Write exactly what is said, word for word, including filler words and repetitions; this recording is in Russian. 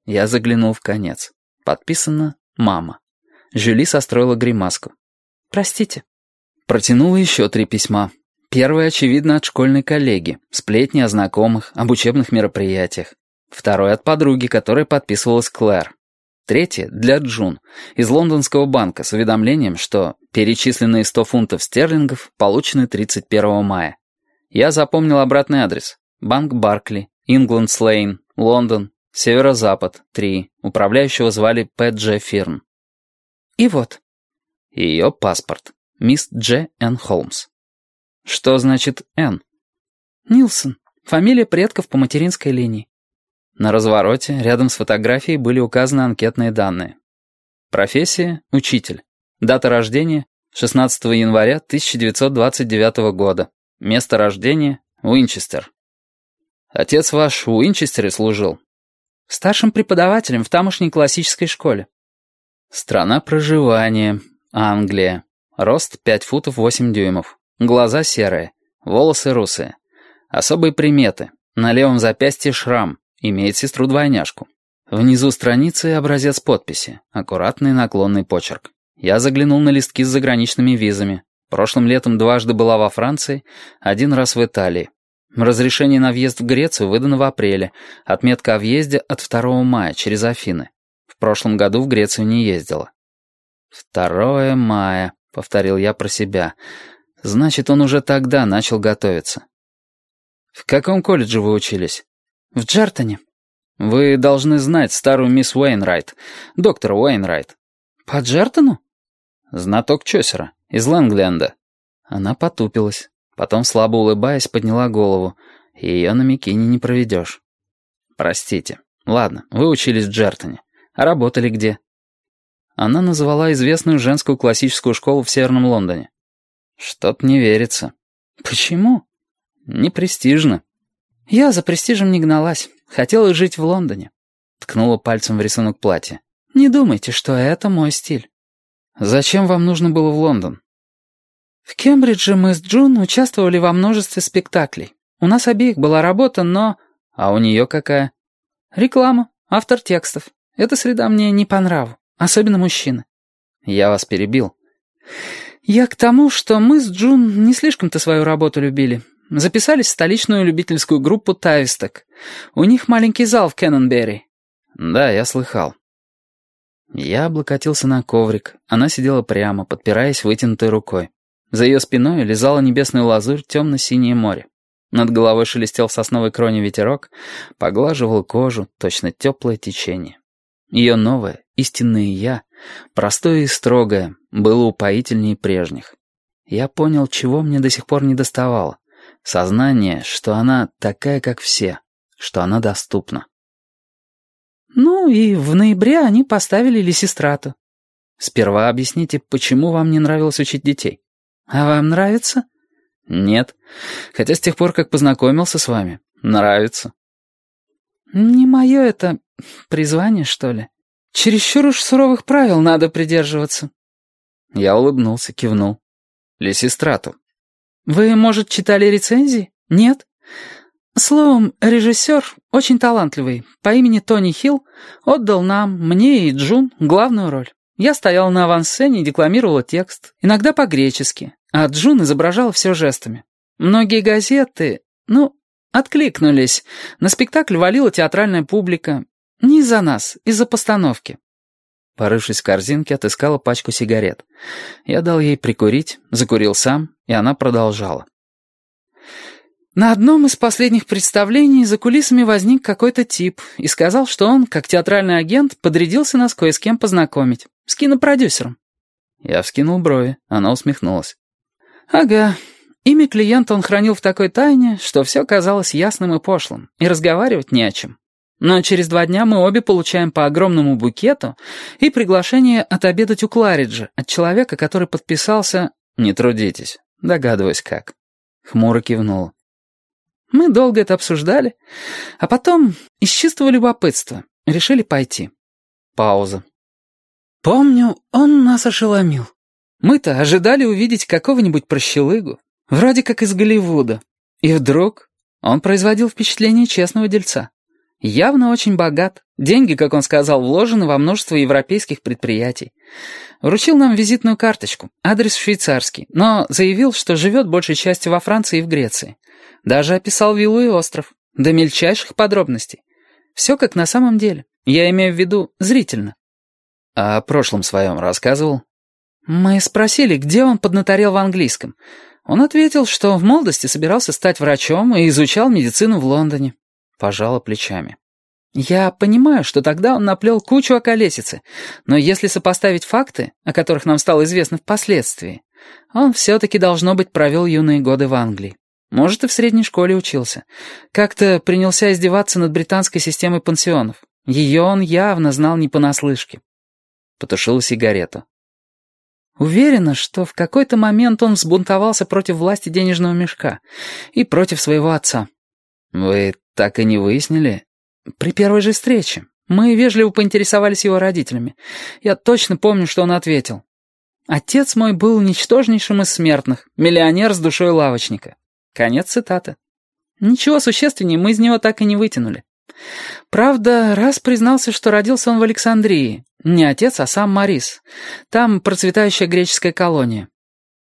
Я заглянул в конец. Подписано «Мама». Жюли состроила гримаску. «Простите». Протянула еще три письма. Первое, очевидно, от школьной коллеги. Сплетни о знакомых, об учебных мероприятиях. Второе от подруги, которая подписывалась Клэр. Третье для Джун из лондонского банка с уведомлением, что перечисленные сто фунтов стерлингов получены тридцать первого мая. Я запомнил обратный адрес. Банк Баркли, Ингланд-Слейн, Лондон, Северо-Запад, три. Управляющего звали П. Дж. Фирн. И вот. Ее паспорт. Мисс Дж. Н. Холмс. Что значит «Н»? Нилсон. Фамилия предков по материнской линии. На развороте, рядом с фотографией, были указаны анкетные данные. Профессия — учитель. Дата рождения — шестнадцатого января тысяча девятьсот двадцать девятого года. Место рождения — Уинчестер. Отец ваш в Уинчестере служил? Старшим преподавателем в тамошней классической школе. Страна проживания — Англия. Рост пять футов восемь дюймов. Глаза серые. Волосы русые. Особые приметы. На левом запястье шрам. Имеет сестру-двойняшку. Внизу страницы образец подписи. Аккуратный наклонный почерк. Я заглянул на листки с заграничными визами. Прошлым летом дважды была во Франции, один раз в Италии. Разрешение на въезд в Грецию выдано в апреле. Отметка о въезде от второго мая через Афины. В прошлом году в Грецию не ездила. «Второе мая», — повторил я про себя. «Значит, он уже тогда начал готовиться». «В каком колледже вы учились?» «В Джертоне». «Вы должны знать старую мисс Уэйнрайт, доктора Уэйнрайт». «По Джертону?» «Знаток Чосера, из Лэнгленда». Она потупилась, потом, слабо улыбаясь, подняла голову. Ее на Микине не проведешь. «Простите. Ладно, вы учились в Джертоне. А работали где?» Она назвала известную женскую классическую школу в Северном Лондоне. «Что-то не верится». «Почему?» «Не престижно». «Я за престижем не гналась. Хотела жить в Лондоне». Ткнула пальцем в рисунок платья. «Не думайте, что это мой стиль». «Зачем вам нужно было в Лондон?» «В Кембридже мы с Джун участвовали во множестве спектаклей. У нас обеих была работа, но...» «А у нее какая?» «Реклама, автор текстов. Эта среда мне не по нраву, особенно мужчины». «Я вас перебил». «Я к тому, что мы с Джун не слишком-то свою работу любили. Записались в столичную любительскую группу «Тависток». У них маленький зал в Кеннонберри». «Да, я слыхал». Я облокотился на коврик. Она сидела прямо, подпираясь вытянутой рукой. За ее спиной лизала небесную лазурь темно-синее море. Над головой шелестел в сосновой кроне ветерок, поглаживал кожу, точно теплое течение. Ее новое, истинное «я», простое и строгое, было упоительнее прежних. Я понял, чего мне до сих пор не доставало. Сознание, что она такая, как все, что она доступна. Ну и в ноябре они поставили Лисистрату. Сперва объясните, почему вам не нравилось учить детей? А вам нравится? Нет. Хотя с тех пор, как познакомился с вами, нравится. Не мое это призвание, что ли? Чересчур уж суровых правил надо придерживаться. Я улыбнулся, кивнул. Лисистрату. Вы, может, читали рецензии? Нет? Словом, режиссер, очень талантливый, по имени Тони Хилл, отдал нам, мне и Джун, главную роль. Я стояла на авансцене и декламировала текст, иногда по-гречески, а Джун изображала все жестами. Многие газеты, ну, откликнулись. На спектакль валила театральная публика. Не из-за нас, из-за постановки. Порывшись в корзинке, отыскала пачку сигарет. Я дал ей прикурить, закурил сам, и она продолжала. На одном из последних представлений за кулисами возник какой-то тип и сказал, что он, как театральный агент, подрядился нас кое с кем познакомить. С кинопродюсером. Я вскинул брови, она усмехнулась. Ага, имя клиента он хранил в такой тайне, что все казалось ясным и пошлым, и разговаривать не о чем. Но через два дня мы обе получаем по огромному букету и приглашение отобедать у Клариджа от человека, который подписался... Не трудитесь, догадываюсь как. Хмуро кивнула. Мы долго это обсуждали, а потом из чистого любопытства решили пойти. Пауза. Помню, он нас ошеломил. Мы-то ожидали увидеть какого-нибудь прощелыгу, вроде как из Голливуда. И вдруг он производил впечатление честного дельца. Явно очень богат. Деньги, как он сказал, вложены во множество европейских предприятий. Вручил нам визитную карточку, адрес швейцарский, но заявил, что живет большей частью во Франции и в Греции. Даже описал виллу и остров, до мельчайших подробностей. Все как на самом деле. Я имею в виду зрительно. А о прошлом своем рассказывал? Мы спросили, где он поднаторел в английском. Он ответил, что в молодости собирался стать врачом и изучал медицину в Лондоне. Пожала плечами. Я понимаю, что тогда он наплел кучу околесицы, но если сопоставить факты, о которых нам стало известно впоследствии, он все-таки, должно быть, провел юные годы в Англии. Может, и в средней школе учился. Как-то принялся издеваться над британской системой пансионов. Ее он явно знал не понаслышке. Потушила сигарету. Уверена, что в какой-то момент он взбунтовался против власти денежного мешка и против своего отца. Вы так и не выяснили? При первой же встрече. Мы вежливо поинтересовались его родителями. Я точно помню, что он ответил. Отец мой был ничтожнейшим из смертных, миллионер с душой лавочника. Конец цитаты. Ничего существеннее мы из него так и не вытянули. Правда, раз признался, что родился он в Александрии. Не отец, а сам Морис. Там процветающая греческая колония.